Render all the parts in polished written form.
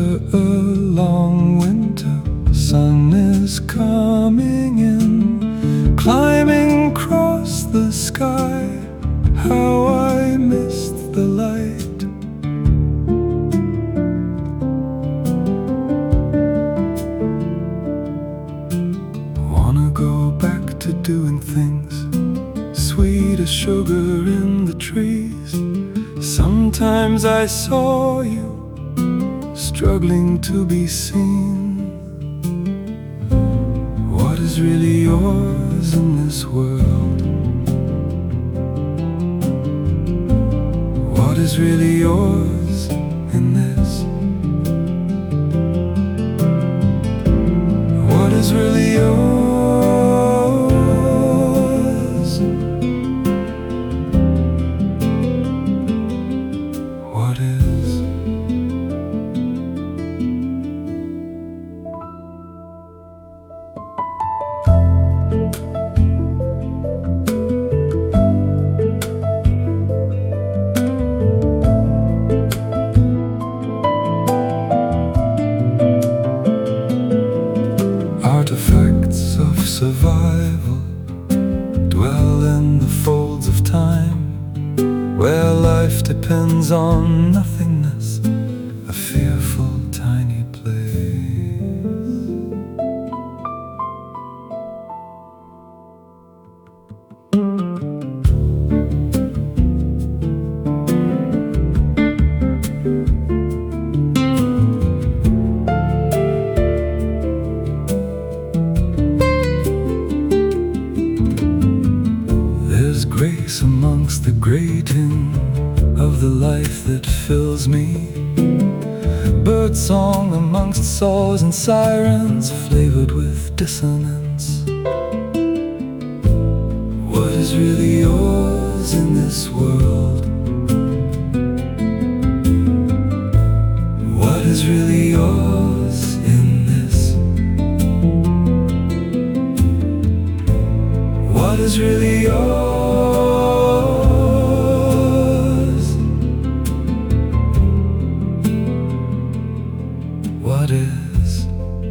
After a long winter, the sun is coming in, climbing across the sky. How I missed the light. Wanna go back to doing things sweet as sugar in the trees. Sometimes I saw you struggling to be seen. What is really yours in this world? What is really yours in this? What is really yours? What is? Artifacts of survival dwell in the folds of time, where life depends on nothingness, a fearful tiny place. There's grace amongst the grating of the life that fills me, birdsong amongst saws and sirens flavored with dissonance. What is really yours in this world? What is really yours in this? What is really yours? What is?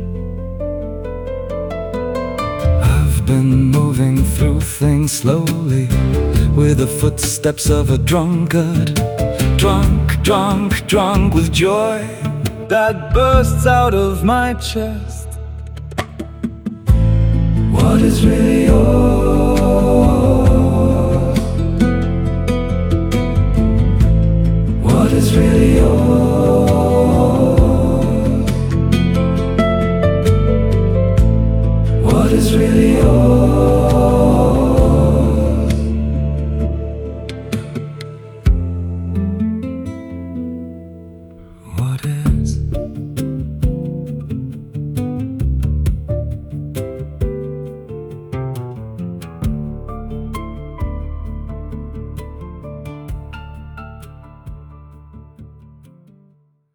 I've been moving through things slowly, with the footsteps of a drunkard, drunk with joy that bursts out of my chest. What is really yours? What is really yours?